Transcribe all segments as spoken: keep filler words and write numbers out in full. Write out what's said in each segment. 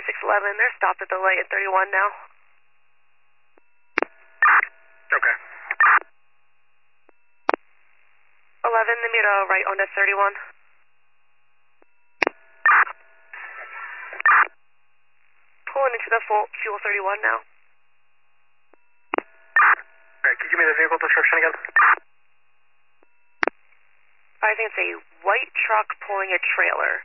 six eleven, they're stopped at the light at thirty-one now. Okay. eleven, the Mira right onto thirty-one. Pulling into the full fuel thirty-one now. Alright, can you give me the vehicle description again? I think it's a white truck pulling a trailer.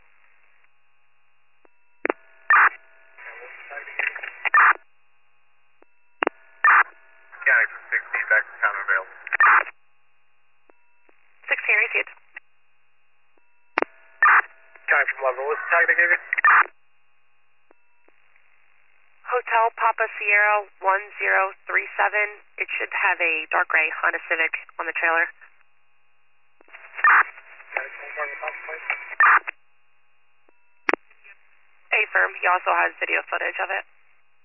County from sixteen, back to town available. sixteen, received. County from eleven, what's the tag they gave you? Hotel Papa Sierra one zero three seven. It should have a dark gray Honda Civic on the trailer. A-firm, he also has video footage of it.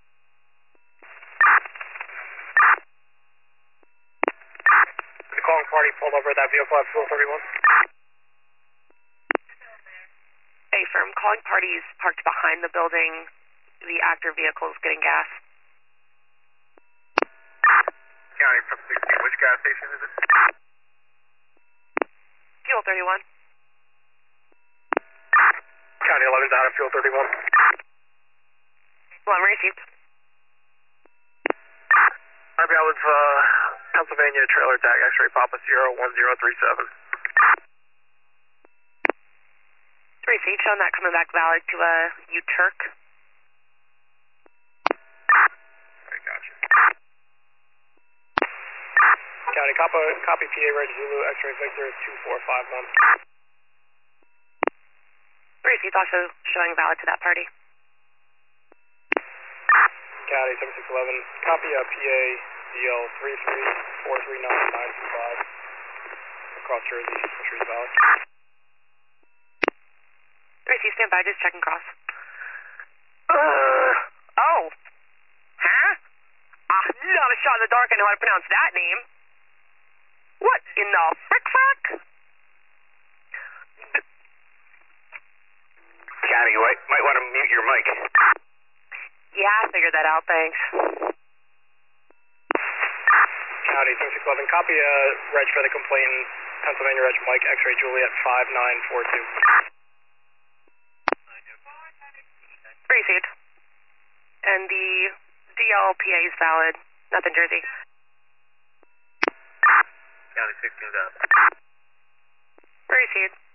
The calling party pulled over that vehicle at fuel thirty-one. A-firm, calling parties parked behind the building. The actor vehicle is getting gas. County from sixteen, which gas station is it? Fuel thirty-one. County eleven's out of fuel thirty-one. Well, I'm received. R B I was uh, Pennsylvania trailer tag, X-ray Papa Sierra one zero three seven. Received, showing that coming back valid to a uh, U-Turk. I gotcha. County, copy, copy P A Red Zulu, X-ray Victor two four five one. Received, also showing valid to that party. County seven six eleven, copy uh, P A D L three three four three nine nine two five. Across Jersey, entries valid. Received, stand by, just checking cross. Uh, oh. Huh? Ah, not a shot in the dark, I know how to pronounce that name. What in the frick-frack? County, you might, might want to mute your mic. Yeah, I figured that out, thanks. County seven six eleven, copy uh, reg for the complainant, Pennsylvania Reg Mike, X-ray Juliet five nine four two. Received. And the D L P A is valid, nothing Jersey. County sixteen's out. Received.